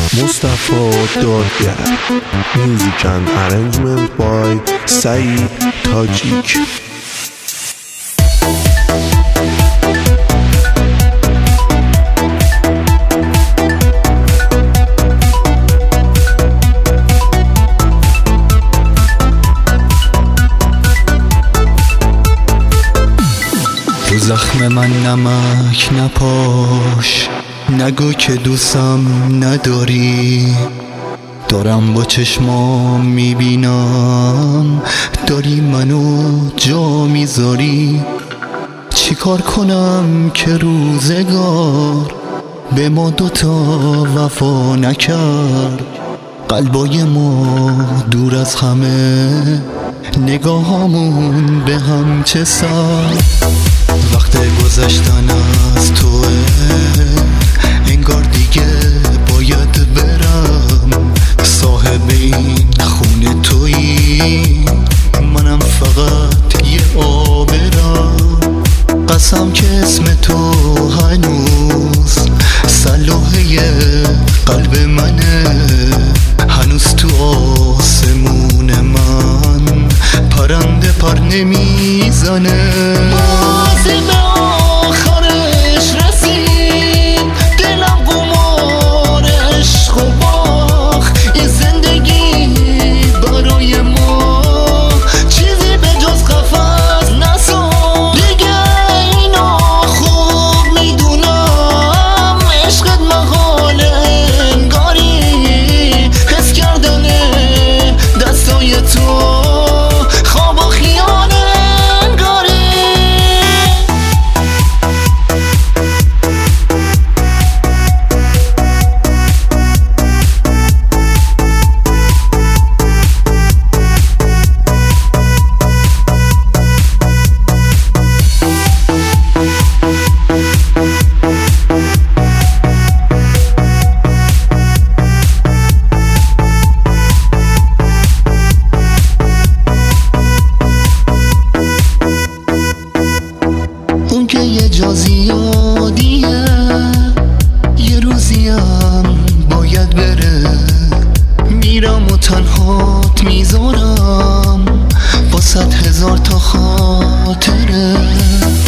Mustafa Dodger. Music and arrangement by Saeed Tajik. رو زخم من نمک نپاش، نگو که دوستم نداری. دارم با چشمام میبینم داری منو جا میذاری. چی کار کنم که روزگار به ما دوتا وفا نکرد؟ قلبای ما دور از همه، نگاهامون به هم چه سر. وقت گذشتن از توه، انگار دیگه باید برم. صاحب این خونه تویی، منم فقط یه آبرم. قسم که اسم تو هنوز صلاحه قلب منه. هنوز تو آسمون من پرنده پر نمیزنه. بازی به آخرش رسید، دلم قمار عشق و باخت. این زندگی برای ما چیزی به جز قفس نساخت. دیگه اینا خوب میدونم، عشقت مقاله انگاری. حس کردنه دستای تو خواب و خیال انگاری. اون که یه جا زیادیه، یه روزیم باید بره. میرم و تنهات میذارم با 100,000 تا خاطره.